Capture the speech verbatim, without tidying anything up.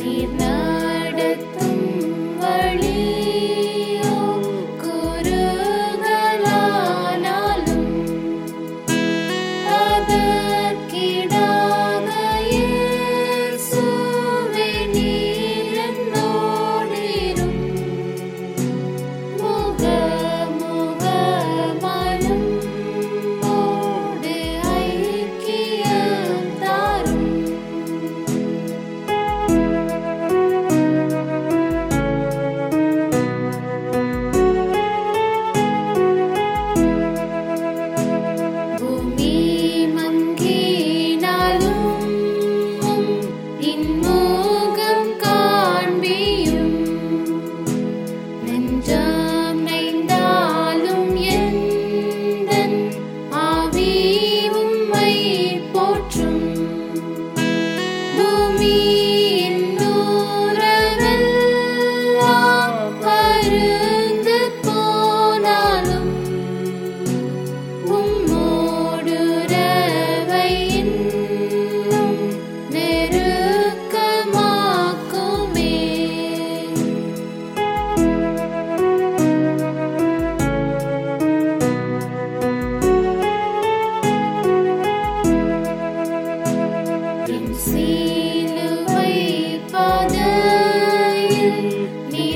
நீர் நடத்தும் வழியோ குறுகலானாலும் அதற்கிடாக இயேசுவே நீர் என்னோடிரும். முகமுகமாயும் உம்மோடு ஐக்கியம் தாரும். பூமி மங்கினாலும் உம் இன்முகம் காண்பியும். நெஞ்சம் நைந்தாலும் எந்தன் ஆவி உம்மை போற்றும். பூமியின் உறவெல்லாம் பருந்து போனாலும் உம்மோடுறவை இன்னும் நெருக்கமாக்குமே. என் சிலுவை பாதையில் நீ